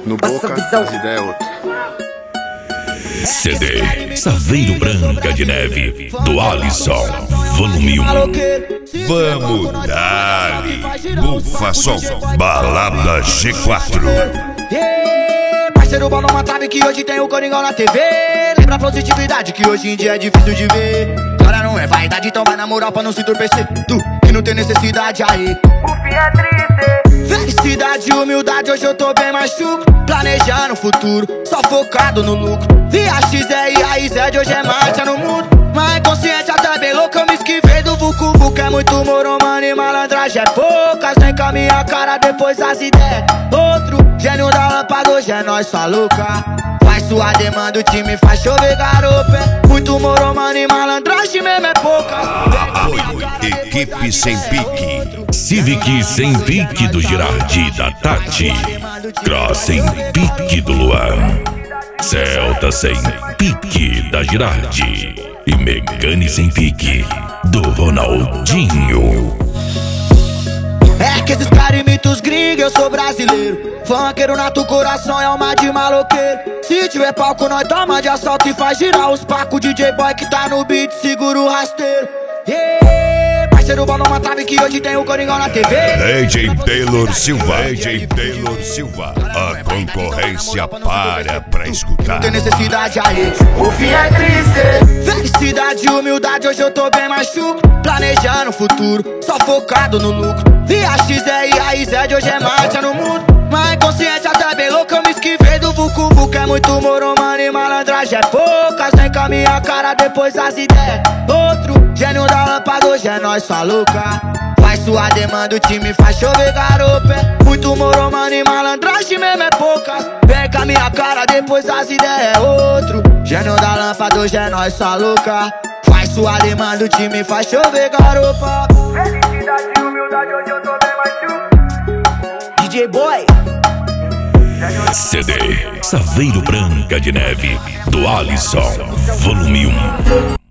No Boca, as ideias é outra. CD Saveiro Branca de Neve, do Alisson, volume 1. Vamos dali, bufa som, balada G4. Parceiro, bola uma trave que hoje tem o Coringão na TV. Lembra a positividade que hoje em dia é difícil de ver. Agora não é vaidade, então vai na moral pra não se entorpecer. Tu que não tem necessidade aí, o fim é triste. Felicidade e humildade, hoje eu tô bem mais chuco. Planejando o futuro, só focado no lucro. Via XR e raiz de hoje é marcha no mundo. Mas consciente até bem louco, eu me esquivei do Vucu Vucu. É muito moro, mano, e malandragem é poucas. Vem com a minha cara, depois as ideias. Outro gênio da lâmpada, hoje é nós, sua louca. Faz sua demanda, o time faz chover garopa. É muito moro, mano, e malandragem mesmo é poucas. Apoio, equipe sem pique. Civic sem pique do Girardi da Tati. Cross sem pique do Luan. Celta sem pique da Girardi. E Megane sem pique do Ronaldinho. É que esses caras imitam os gringos, eu sou brasileiro. Funkeiro nato, coração é alma de maloqueiro. Se tiver palco, nós toma de assalto e faz girar os pacos. DJ Boy que tá no beat, segura o rasteiro. Parceiro, bola uma trave que hoje tem o Coringão na TV. DJ Taylor Silva, DJ Taylor Silva. A concorrência para pra escutar. Não tem necessidade aí, o fim é triste. Felicidade e humildade, hoje eu tô bem mais chuco. Planejando o futuro, só focado no lucro. Via XR e raiz de hoje é marcha no mundo. Mas consciente até bem louco, eu me esquivei do Vucu Vucu. É muito moro, mano, e malandragem é poucas. Vem com a minha cara, depois as ideias. Outro gênio da lâmpada, hoje é nós, sua louca. Faz sua demanda, o time faz chover garopa. É muito moro, mano, e malandragem mesmo é poucas. Vem com a minha cara, depois as ideias é outro gênio da lâmpada, hoje é nós, sua louca. Faz sua demanda, o time faz chover garopa. Felicidade e humildade, hoje eu tô bem mais chuco. DJ Boy. CD Saveiro Branca de Neve, do Alisson, volume 1.